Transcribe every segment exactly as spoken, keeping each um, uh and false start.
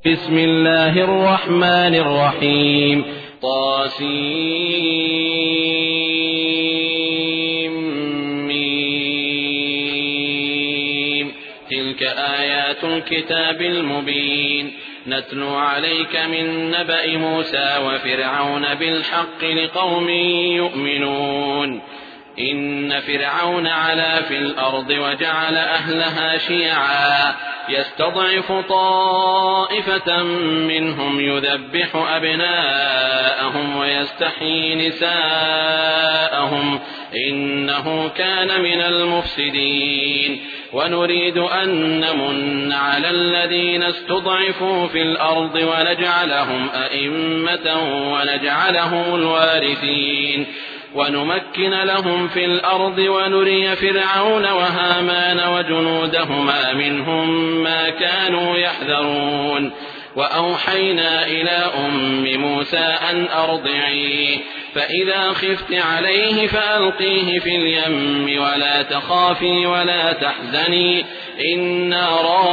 بسم الله الرحمن الرحيم. طاسيم. تلك آيات الكتاب المبين نتلو عليك من نبأ موسى وفرعون بالحق لقوم يؤمنون. إن فرعون علا في الأرض وجعل أهلها شيعا يستضعف طائفة منهم يذبح أبناءهم ويستحيي نساءهم إنه كان من المفسدين. ونريد أن نمن على الذين استضعفوا في الأرض ونجعلهم أئمة ونجعلهم الوارثين ونمكن لهم في الأرض ونري فرعون وهامان وجنودهما منهم ما كانوا يحذرون. وأوحينا إلى أم موسى أن أرضعيه فإذا خفت عليه فألقيه في اليم ولا تخافي ولا تحزني إنا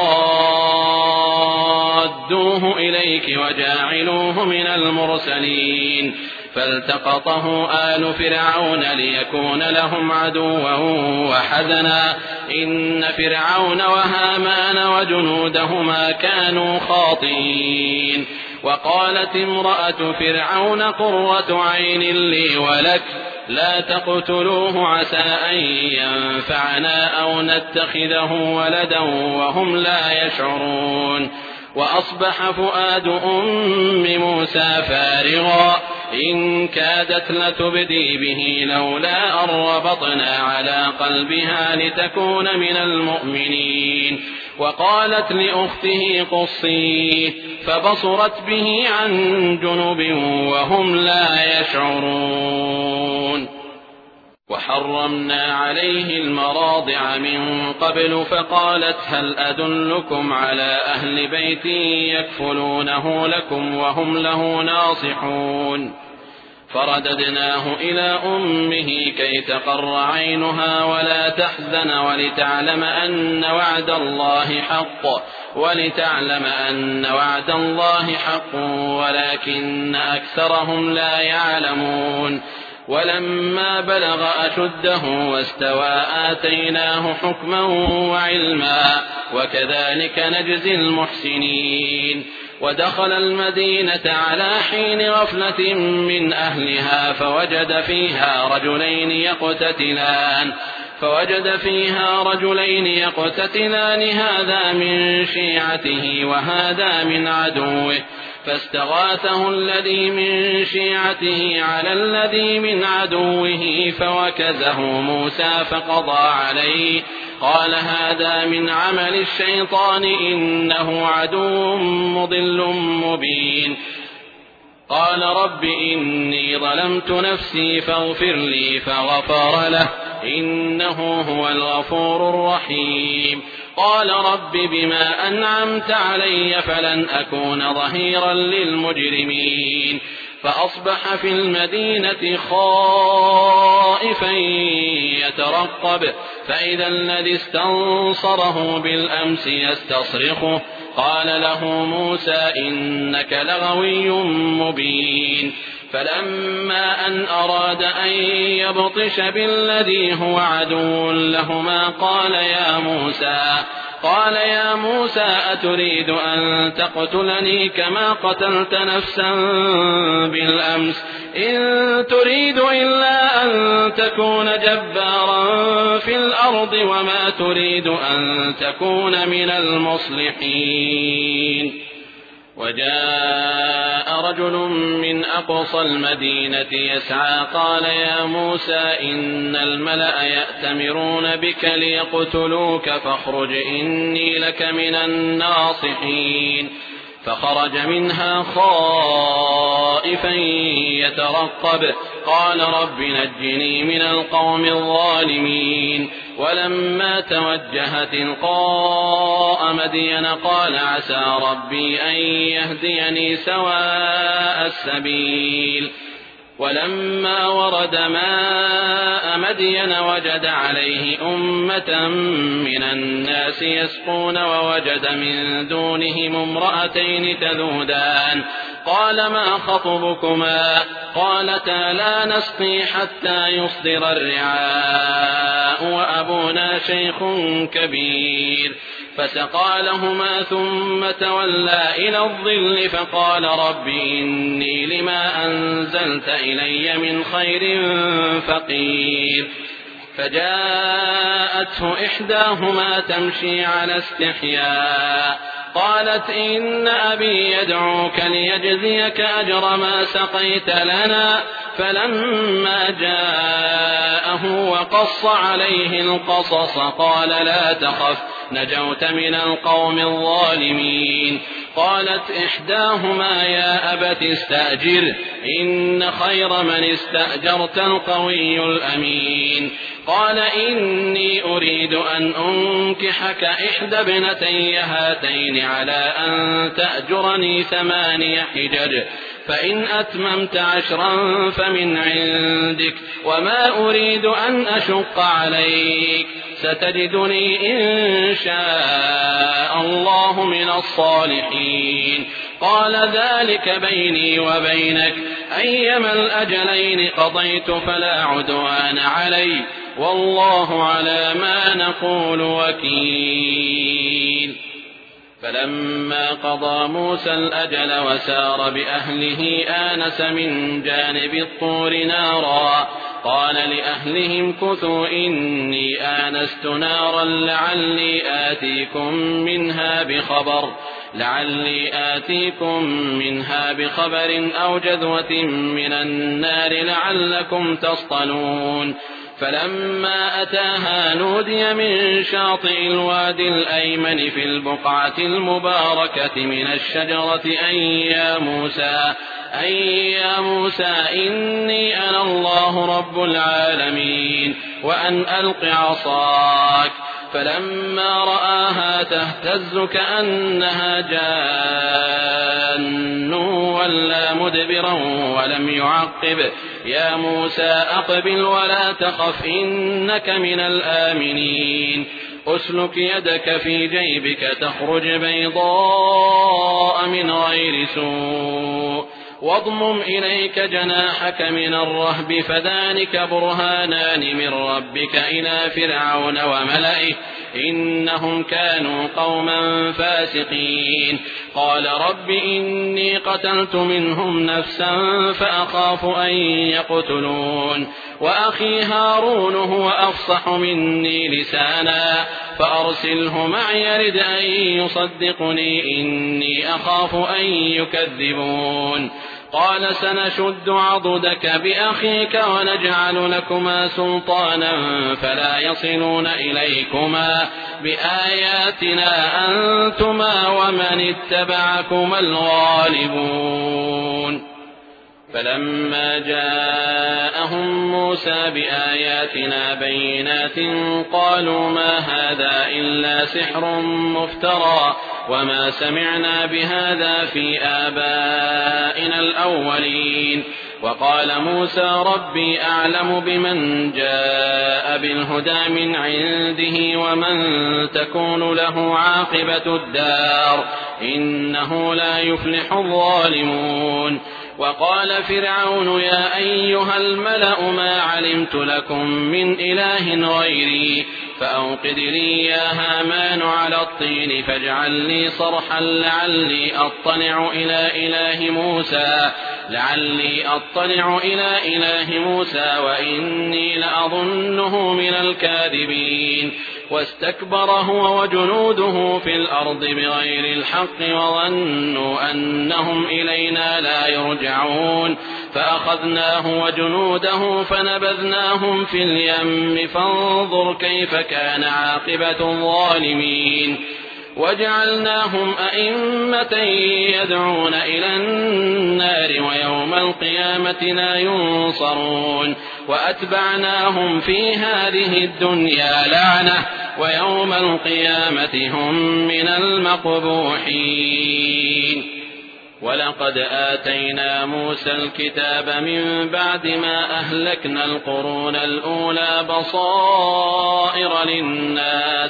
رادوه إليك وجاعلوه من المرسلين. فالتقطه آل فرعون ليكون لهم عدوا وحزنا إن فرعون وهامان وجنودهما كانوا خاطئين. وقالت امرأة فرعون قرة عين لي ولك لا تقتلوه عسى أن ينفعنا أو نتخذه ولدا وهم لا يشعرون. وأصبح فؤاد أم موسى فارغا إن كادت لتبدي به لولا أن ربطنا على قلبها لتكون من المؤمنين. وقالت لأخته قصيه فبصرت به عن جنب وهم لا يشعرون. وحرمنا عليه المراضع من قبل فقالت هل أدلكم على أهل بيت يكفلونه لكم وهم له ناصحون. فرددناه إلى أمه كي تقر عينها ولا تحزن ولتعلم أن وعد الله حق ولتعلم أن وعد الله حق ولكن أكثرهم لا يعلمون. ولما بلغ أشده واستوى آتيناه حكما وعلما وكذلك نجزي المحسنين. ودخل المدينة على حين غفلة من أهلها فوجد فيها رجلين يقتتلان فوجد فيها رجلين يقتتلان هذا من شيعته وهذا من عدوه فاستغاثه الذي من شيعته على الذي من عدوه فوكزه موسى فقضى عليه قال هذا من عمل الشيطان إنه عدو مضل مبين. قال رب إني ظلمت نفسي فاغفر لي فغفر له إنه هو الغفور الرحيم. قال رب بما أنعمت علي فلن أكون ظهيرا للمجرمين. فأصبح في المدينة خائفا يترقب فإذا الذي استنصره بالأمس يستصرخه قال له موسى إنك لغوي مبين. فلما أن أراد أن يبطش بالذي هو عدو لهما قال يا موسى قال يا موسى أتريد أن تقتلني كما قتلت نفسا بالأمس إن تريد إلا أن تكون جبارا في الأرض وما تريد أن تكون من المصلحين. وجاء رجل من أقصى المدينة يسعى قال يا موسى إن الملأ يأتمرون بك ليقتلوك فاخرج إني لك من الناصحين. فخرج منها خائفا يترقب قال رب نجني من القوم الظالمين. ولما توجه تلقاء مدين قال عسى ربي أن يهديني سواء السبيل. ولما ورد ماء مدين وجد عليه أمة من الناس يسقون ووجد من دونهم امرأتين تذودان قال ما خطبكما قالتا لا نسقي حتى يصدر الرعاء وأبونا شيخ كبير فسقى لهما ثم تولى إلى الظل فقال رب إني لما أنزلت إلي من خير فقير فجاءته إحداهما تمشي على استحياء قالت إن أبي يدعوك ليجزيك أجر ما سقيت لنا فلما جاءه وقص عليه القصص قال لا تخف نجوت من القوم الظالمين قالت إحداهما يا أبت استأجر إن خير من استأجرت القوي الأمين قال إني أريد أن أنكحك إحدى ابنتي هاتين على أن تأجرني ثماني حجج فإن أتممت عشرا فمن عندك وما أريد أن أشق عليك ستجدني إن شاء الله من الصالحين قال ذلك بيني وبينك أيما الأجلين قضيت فلا عدوان علي والله على ما نقول وكيل فلما قضى موسى الأجل وسار بأهله آنس من جانب الطور نارا قال لأهلهم كثوا إني آنست نارا لعلي آتيكم منها بخبر لعلي آتيكم منها بخبر أو جذوة من النار لعلكم تصطلون فلما أتاها نودي من شاطئ الوادي الأيمن في البقعة المباركة من الشجرة أن يا موسى أن يا موسى إني أنا الله رب العالمين وأن ألق عصاك فلما رآها تهتز كأنها جان ولا مدبرا ولم يعقب يا موسى أقبل ولا تخف إنك من الآمنين أسلك يدك في جيبك تخرج بيضاء من غير سوء واضمم إليك جناحك من الرهب فذلك برهانان من ربك إلى فرعون وملئه إنهم كانوا قوما فاسقين قال رب إني قتلت منهم نفسا فأخاف أن يقتلون وأخي هارون هو أفصح مني لسانا فأرسله معي يرد أن يصدقني إني أخاف أن يكذبون قال سنشد عضدك بأخيك ونجعل لكما سلطانا فلا يصلون إليكما بآياتنا أنتما ومن اتبعكما الغالبون فلما جاءهم موسى بآياتنا بينات قالوا ما هذا إلا سحر مفترى وما سمعنا بهذا في آبائنا الأولين وقال موسى ربي أعلم بمن جاء بالهدى من عنده ومن تكون له عاقبة الدار إنه لا يفلح الظالمون وقال فرعون يا أيها الملأ ما علمت لكم من إله غيري فأوقد لي يا هامان على الطين فاجعل لي صرحا لعلي أطلع إلى إله موسى لعلي أطلع إلى إله موسى وإني لأظنه من الكاذبين واستكبر هو وجنوده في الأرض بغير الحق وظنوا أنهم إلينا لا يرجعون فأخذناه وجنوده فنبذناهم في اليم فانظر كيف كان عاقبة الظالمين وجعلناهم أئمة يدعون إلى النار ويوم القيامة لا ينصرون وأتبعناهم في هذه الدنيا لعنة ويوم القيامة هم من المقبوحين ولقد آتينا موسى الكتاب من بعد ما أهلكنا القرون الأولى بصائر للناس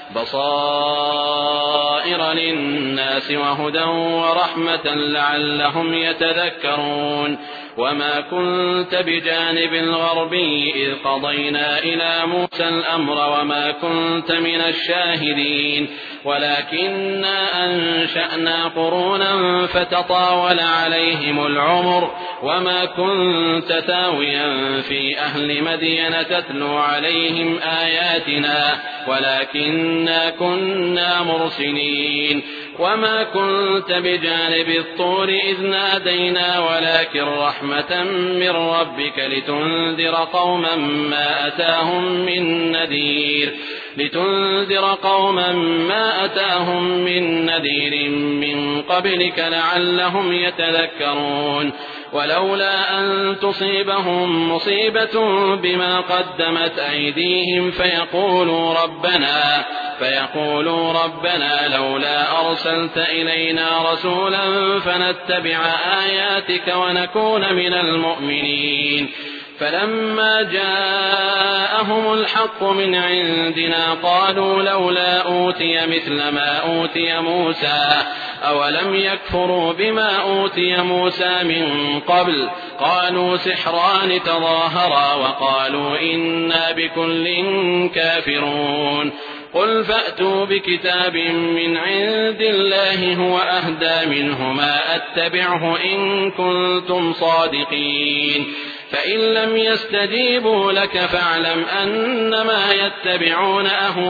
بصائر للناس وهدى ورحمة لعلهم يتذكرون وما كنت بجانب الغربي إذ قضينا إلى موسى الأمر وما كنت من الشاهدين ولكننا أنشأنا قرونا فتطاول عليهم العمر وما كنت ثاويا في أهل مدين تتلو عليهم آياتنا ولكننا كنا مرسلين وما كنت بجانب الطور إذ نادينا ولكن رحمة من ربك لتنذر قوما ما أتاهم من نذير لتنذر قوما ما أتاهم من نذير من قبلك لعلهم يتذكرون ولولا أن تصيبهم مصيبة بما قدمت أيديهم فيقولوا ربنا فيقولوا ربنا لولا أرسلت إلينا رسولا فنتبع آياتك ونكون من المؤمنين فلما جاءهم الحق من عندنا قالوا لولا أوتي مثل ما أوتي موسى أولم يكفروا بما أوتي موسى من قبل قالوا سحران تظاهرا وقالوا إنا بكل كافرون قل فأتوا بكتاب من عند الله هو أهدى منهما أتبعه إن كنتم صادقين فإن لم يستجيبوا لك فاعلم أنما يتبعون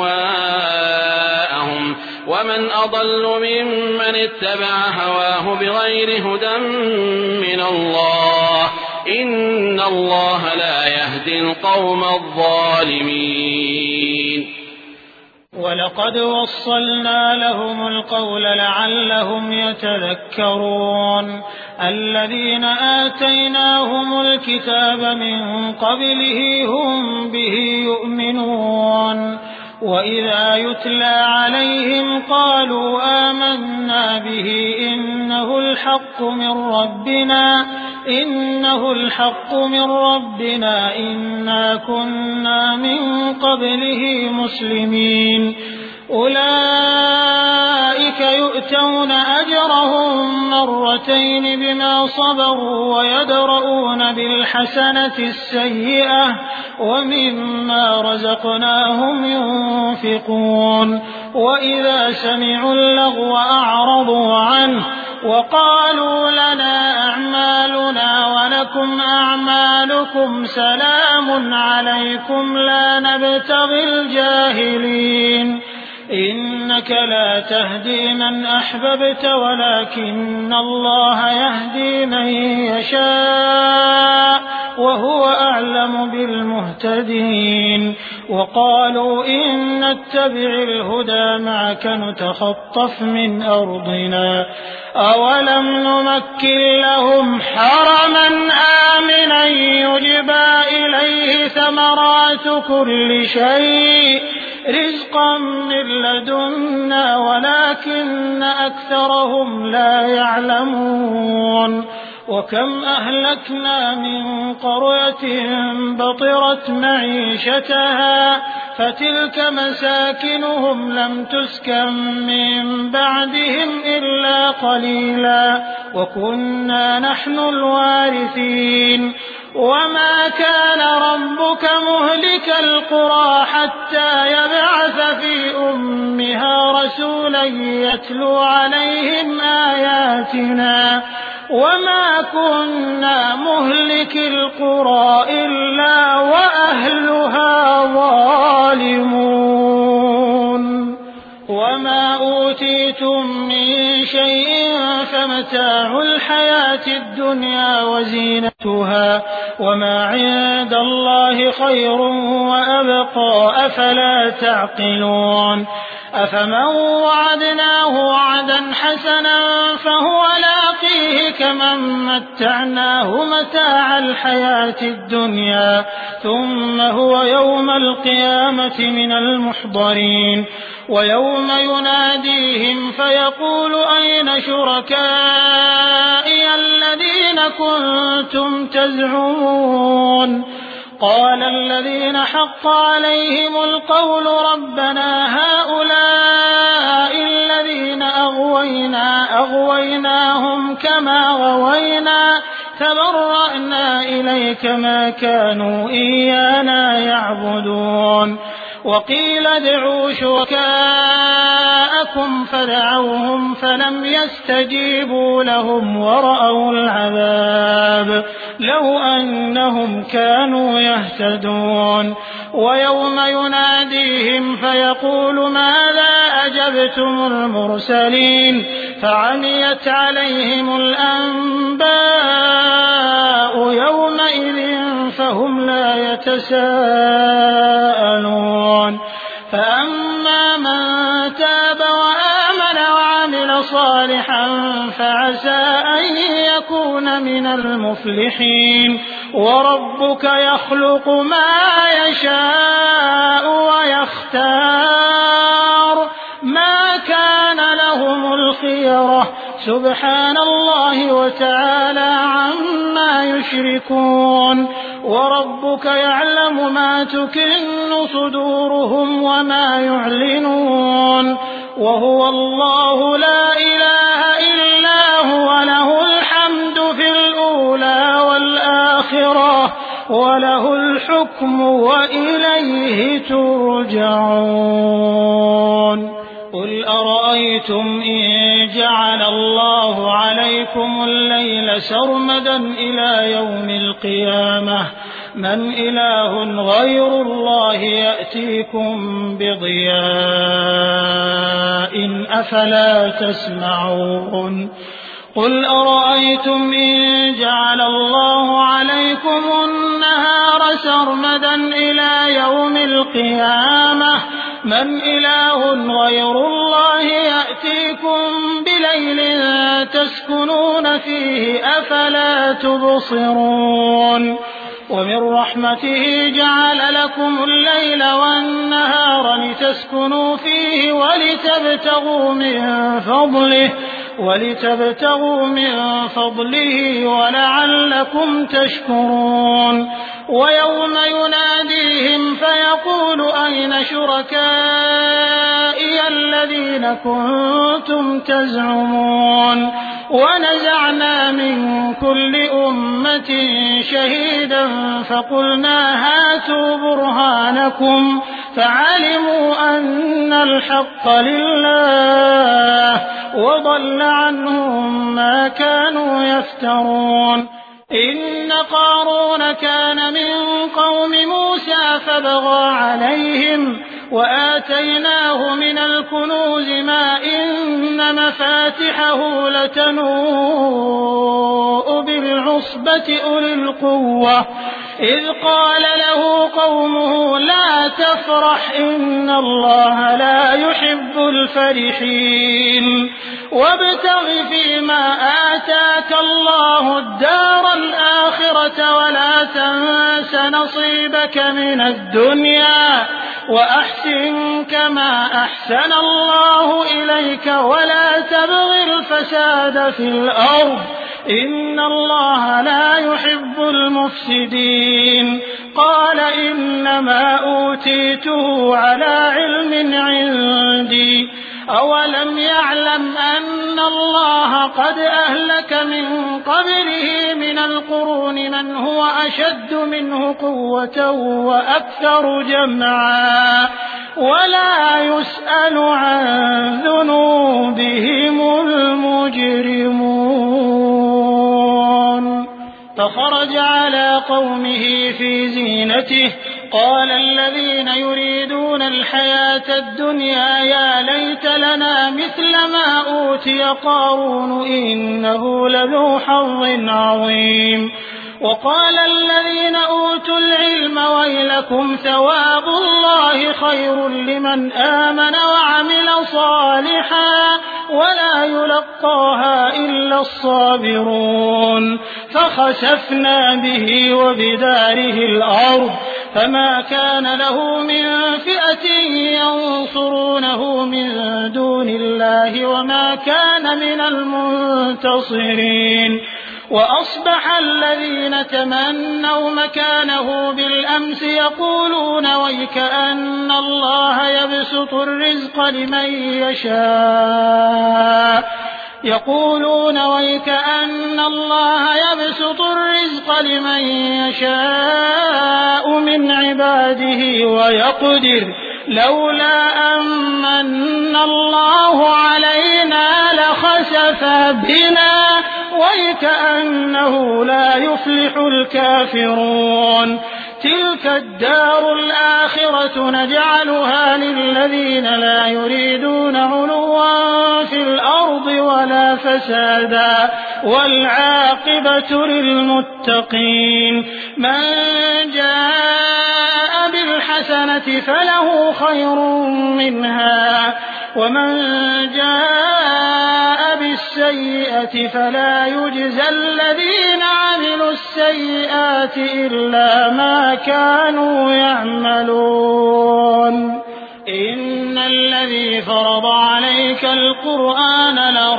أهواءهم ومن أضل ممن اتبع هواه بغير هدى من الله إن الله لا يهدي القوم الظالمين ولقد وصلنا لهم القول لعلهم يتذكرون الذين آتيناهم الكتاب من قبله هم به يؤمنون وإذا يتلى عليهم قالوا آمنا به إنه الحق من ربنا إنه الحق من ربنا إنا كنا من قبله مسلمين أولئك يؤتون أجرهم مرتين بما صبروا ويدرؤون بالحسنة السيئة ومما رزقناهم ينفقون وإذا سمعوا اللغو أعرضوا عنه وقالوا لنا أعمالنا ولكم أعمالكم سلام عليكم لا نبتغي الجاهلين إنك لا تهدي من أحببت ولكن الله يهدي من يشاء وهو أعلم بالمهتدين وقالوا إن نتبع الهدى معك نتخطف من أرضنا أولم نمكن لهم حرما آمنا يجبى إليه ثمرات كل شيء رزقا من لدنا ولكن أكثرهم لا يعلمون وكم أهلكنا من قرية بطرت معيشتها فتلك مساكنهم لم تسكن من بعدهم إلا قليلا وكنا نحن الوارثين وما كان ربك مهلك القرى حتى يبعث في أمها رسولا يتلو عليهم آياتنا وما كنا مهلك القرى إلا وأهلها ظالمون وما أوتيتم من شيء فمتاع الحياة الدنيا وزينتها وما عند الله خير وأبقى أفلا تعقلون أفمن وعدناه وعدا حسنا فهو لاقيه كم كمن متعناه متاع الحياة الدنيا ثم هو يوم القيامة من المحضرين ويوم يناديهم فيقول أين شركائي الذين كنتم تزعمون قال الذين حق عليهم القول ربنا هؤلاء الذين أغوينا أغويناهم كما غوينا تبرأنا إليك ما كانوا إيانا يعبدون وقيل ادعوا شركاءكم فدعوهم فلم يستجيبوا لهم ورأوا العذاب لو أنهم كانوا يهتدون ويوم يناديهم فيقول ماذا أجبتم المرسلين فعميت عليهم الأنباء يومئذ فهم لا يتساءلون فأما من تاب وآمن وعمل صالحا فعسى أن يكون من المفلحين وربك يخلق ما يشاء ويختار ما كان لهم الخيرة سبحان الله وتعالى عما يشركون وربك يعلم ما تكن صدورهم وما يعلنون وهو الله لا إله إلا هو له الحمد في الأولى والآخرة وله الحكم وإليه ترجعون قل أرأيتم إن جعل الله عليكم الليل سرمدا إلى يوم القيامة من إله غير الله يأتيكم بضياء أفلا تسمعون قل أرأيتم إن جعل الله عليكم النهار سرمدا إلى يوم القيامة من إله غير الله يأتيكم بليل تسكنون فيه أفلا تبصرون ومن رحمته جعل لكم الليل والنهار لتسكنوا فيه ولتبتغوا من فضله ولتبتغوا من فضله ولعلكم تشكرون ويوم يناديهم فيقول أين شركائي الذين كنتم تزعمون ونزعنا من كل أمة شهيدا فقلنا هاتوا برهانكم فعلموا أن الحق لله وضل عنهم ما كانوا يفترون إن قارون كان من قوم موسى فبغى عليهم وآتيناه من الكنوز ما إن مفاتحه لتنوء بالعصبة أولي القوة إذ قال له قومه لا تفرح إن الله لا يحب الفرحين وابتغ فيما آتاك الله الدار الآخرة ولا تنس نصيبك من الدنيا وأحسن كما أحسن الله إليك ولا تبغ الفساد في الأرض إن الله لا يحب المفسدين قال إنما أوتيته على علم عندي أولم يعلم أن الله قد أهلك من قبله من القرون من هو أشد منه قوة وأكثر جمعا ولا يسأل عن ذنوبهم المجرمون فخرج على قومه في زينته قال الذين يريدون الحياة الدنيا يا ليت لنا مثل ما أوتي قارون إنه لذو حظ عظيم وقال الذين أوتوا العلم ويلكم ثواب الله خير لمن آمن وعمل صالحا ولا يلقاها إلا إلا الصابرون فخسفنا به وبداره الأرض فما كان له من فئة ينصرونه من دون الله وما كان من المنتصرين وأصبح الذين تمنوا مكانه بالأمس يقولون ويكأن الله يبسط الرزق لمن يشاء يقولون ويكأن الله يبسط الرزق لمن يشاء من عباده ويقدر لولا أمن الله علينا لخسف بنا ويكأنه لا يفلح الكافرون تلك الدار الآخرة نجعلها للذين لا يريدون علوا في الأرض ولا فسادا والعاقبة للمتقين من جاء بالحسنة فله خير منها ومن جاء بالسيئة فلا يجزى الذين عملوا السيئات إلا ما كانوا يعملون إن الذي فرض عليك القرآن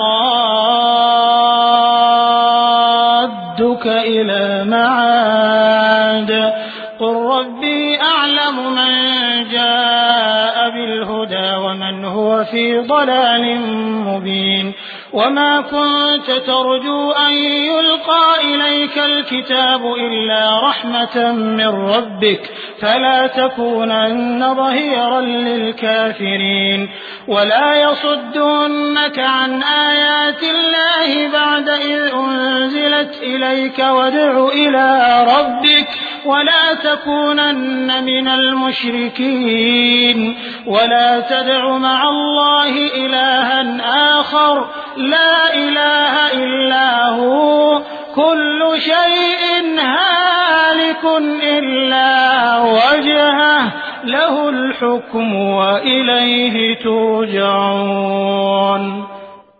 لرادك إلى معاد قل ربي أعلم من جاء بالهدى ومن هو في ضلال مبين وما كنت ترجو أن يلقى إليك الكتاب إلا رحمة من ربك فلا تكونن ظهيرا للكافرين ولا يصدنك عن آيات الله بعد إذ أنزلت إليك وادع إلى ربك ولا تكونن من المشركين ولا تدع مع الله إلها آخر لا إله إلا هو كل شيء هالك إلا وجهه له الحكم وإليه ترجعون